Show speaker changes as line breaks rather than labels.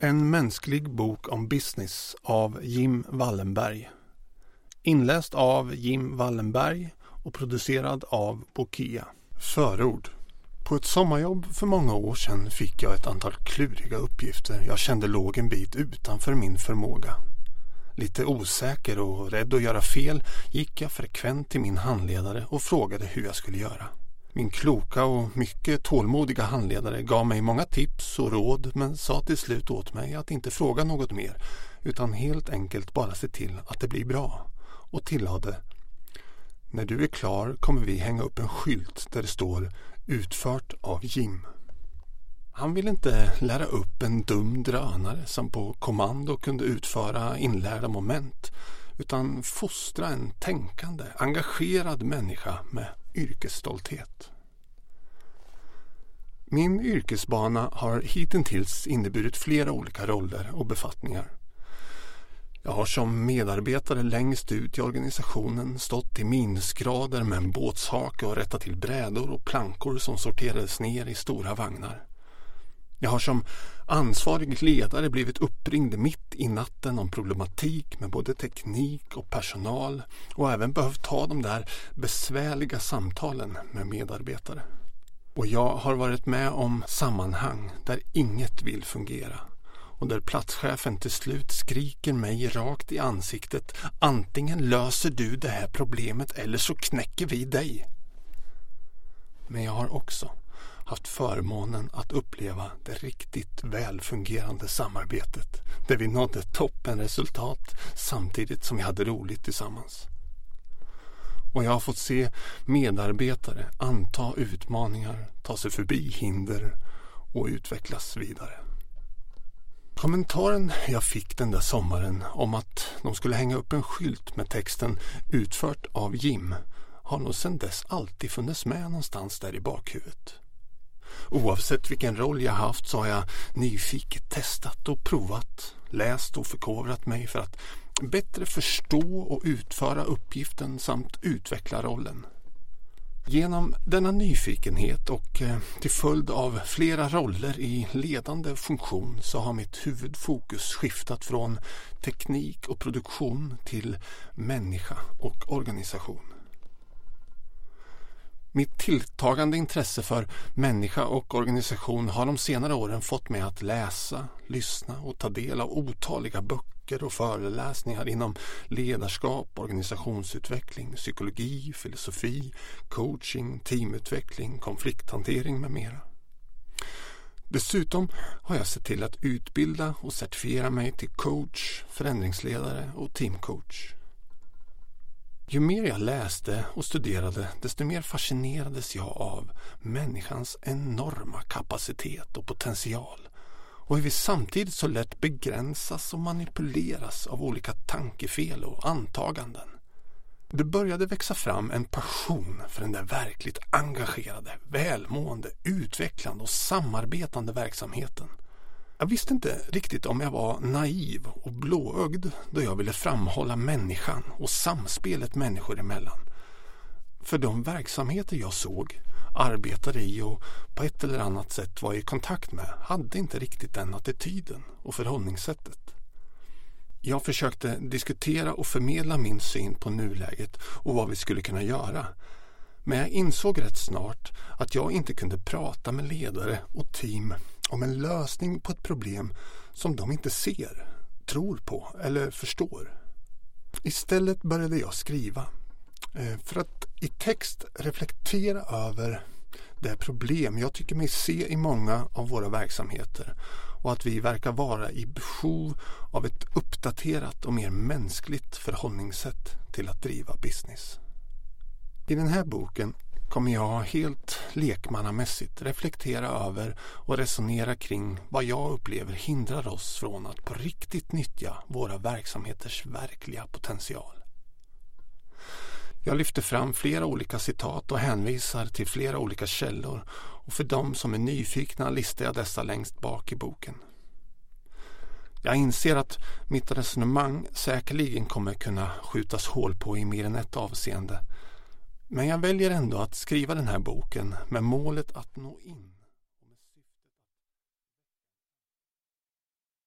En mänsklig bok om business av Jim Wallenberg. Inläst av Jim Wallenberg och producerad av Bokea. Förord. På ett sommarjobb för många år sedan fick jag ett antal kluriga uppgifter jag kände låg en bit utanför min förmåga. Lite osäker och rädd att göra fel gick jag frekvent till min handledare och frågade hur jag skulle göra. Min kloka och mycket tålmodiga handledare gav mig många tips och råd men sa till slut åt mig att inte fråga något mer utan helt enkelt bara se till att det blir bra och tillade: när du är klar kommer vi hänga upp en skylt där det står utfört av Jim. Han ville inte lära upp en dum drönare som på kommando kunde utföra inlärda moment utan fostra en tänkande, engagerad människa med yrkesstolthet. Min yrkesbana har hittills inneburit flera olika roller och befattningar. Jag har som medarbetare längst ut i organisationen stått i minusgrader med en båtshake och rättat till brädor och plankor som sorterades ner i stora vagnar. Jag har som ansvarig ledare blivit uppringd mitt i natten om problematik med både teknik och personal och även behövt ta de där besvärliga samtalen med medarbetare. Och jag har varit med om sammanhang där inget vill fungera och där platschefen till slut skriker mig rakt i ansiktet: antingen löser du det här problemet eller så knäcker vi dig. Men jag har också haft förmånen att uppleva det riktigt välfungerande samarbetet där vi nådde toppenresultat samtidigt som vi hade roligt tillsammans. Och jag har fått se medarbetare anta utmaningar, ta sig förbi hinder och utvecklas vidare. Kommentaren jag fick den där sommaren om att de skulle hänga upp en skylt med texten utfört av Jim har nog sedan dess alltid funnits med någonstans där i bakhuvudet. Oavsett vilken roll jag haft så har jag nyfiket testat och provat, läst och förkovrat mig för att bättre förstå och utföra uppgiften samt utveckla rollen. Genom denna nyfikenhet och till följd av flera roller i ledande funktion så har mitt huvudfokus skiftat från teknik och produktion till människa och organisation. Mitt tilltagande intresse för människa och organisation har de senare åren fått mig att läsa, lyssna och ta del av otaliga böcker och föreläsningar inom ledarskap, organisationsutveckling, psykologi, filosofi, coaching, teamutveckling, konflikthantering med mera. Dessutom har jag sett till att utbilda och certifiera mig till coach, förändringsledare och teamcoach. Ju mer jag läste och studerade, desto mer fascinerades jag av människans enorma kapacitet och potential och hur vi samtidigt så lätt begränsas och manipuleras av olika tankefel och antaganden. Det började växa fram en passion för den där verkligt engagerade, välmående, utvecklande och samarbetande verksamheten. Jag visste inte riktigt om jag var naiv och blåögd då jag ville framhålla människan och samspelet människor emellan. För de verksamheter jag såg, arbetade i och på ett eller annat sätt var i kontakt med hade inte riktigt den attityden och förhållningssättet. Jag försökte diskutera och förmedla min syn på nuläget och vad vi skulle kunna göra. Men jag insåg rätt snart att jag inte kunde prata med ledare och team om en lösning på ett problem som de inte ser, tror på eller förstår. Istället började jag skriva för att i text reflektera över det problem jag tycker mig se i många av våra verksamheter och att vi verkar vara i behov av ett uppdaterat och mer mänskligt förhållningssätt till att driva business. I den här boken kommer jag helt lekmannamässigt reflektera över och resonera kring vad jag upplever hindrar oss från att på riktigt nyttja våra verksamheters verkliga potential. Jag lyfter fram flera olika citat och hänvisar till flera olika källor och för de som är nyfikna listar jag dessa längst bak i boken. Jag inser att mitt resonemang säkerligen kommer kunna skjutas hål på i mer än ett avseende. Men jag väljer ändå att skriva den här boken med målet att nå in.